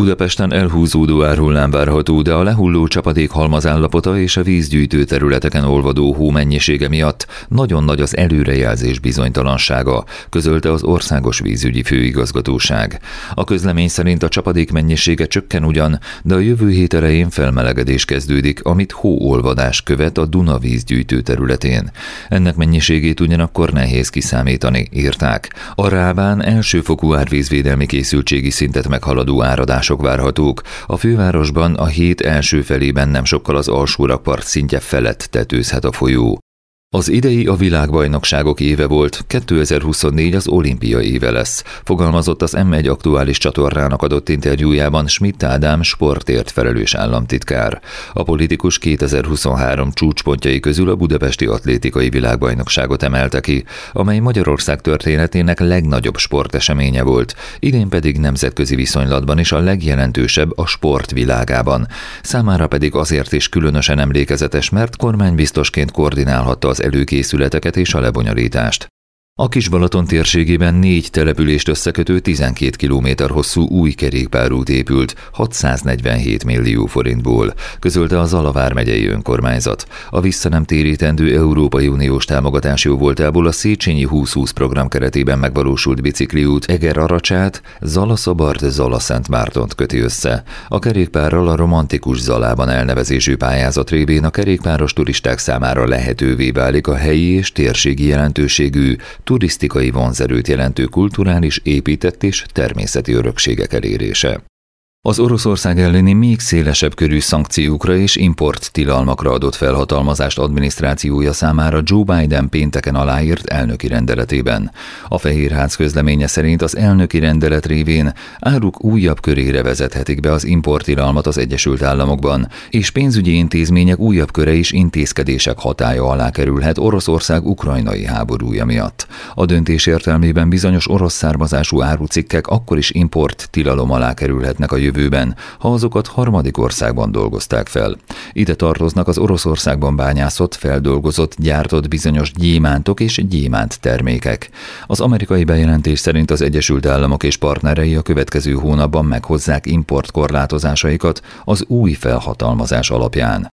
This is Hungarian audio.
Budapesten elhúzódó árhullám várható, de a lehulló csapadék halmazállapota és a vízgyűjtő területeken olvadó hó mennyisége miatt nagyon nagy az előrejelzés bizonytalansága, közölte az Országos Vízügyi Főigazgatóság. A közlemény szerint a csapadék mennyisége csökken ugyan, de a jövő hét elején felmelegedés kezdődik, amit hóolvadás követ a Duna vízgyűjtő területén. Ennek mennyiségét ugyanakkor nehéz kiszámítani, írták. A Rábán elsőfokú árvízvédelmi készültségi szintet meghaladó áradások várhatók. A fővárosban a hét első felében nem sokkal az alsórakpart szintje felett tetőzhet a folyó. Az idei a világbajnokságok éve volt, 2024 az olimpia éve lesz, fogalmazott az M1 aktuális csatornának adott interjújában Schmidt Ádám sportért felelős államtitkár. A politikus 2023 csúcspontjai közül a budapesti atlétikai világbajnokságot emelte ki, amely Magyarország történetének legnagyobb sporteseménye volt, idén pedig nemzetközi viszonylatban is a legjelentősebb a sport világában. Számára pedig azért is különösen emlékezetes, mert kormánybiztosként koordinálhatta az előkészületeket és a lebonyolítást. A Kis-Balaton térségében 4 települést összekötő 12 kilométer hosszú új kerékpárút épült 647 millió forintból, közölte a Zala vármegyei önkormányzat. A visszanemtérítendő Európai Uniós támogatás jóvoltából a Széchenyi 2020 program keretében megvalósult bicikliút Eger-Aracsát, Zala-Szabard-Zala-Szentmártont köti össze. A kerékpárral a romantikus Zalában elnevezésű pályázat révén a kerékpáros turisták számára lehetővé válik a helyi és térségi jelentőségű, turisztikai vonzerőt jelentő kulturális, épített és természeti örökségek elérése. Az Oroszország elleni még szélesebb körű szankciókra és importtilalmakra adott felhatalmazást adminisztrációja számára Joe Biden pénteken aláírt elnöki rendeletében. A Fehérház közleménye szerint az elnöki rendelet révén áruk újabb körére vezethetik be az importtilalmat az Egyesült Államokban, és pénzügyi intézmények újabb köre is intézkedések hatálya alá kerülhet Oroszország ukrajnai háborúja miatt. A döntés értelmében bizonyos orosz származású árucikkek akkor is importtilalom alá kerülhetnek a jövőben, ha azokat harmadik országban dolgozták fel. Ide tartoznak az Oroszországban bányászott, feldolgozott, gyártott bizonyos gyémántok és gyémánt termékek. Az amerikai bejelentés szerint az Egyesült Államok és partnerei a következő hónapban meghozzák importkorlátozásaikat az új felhatalmazás alapján.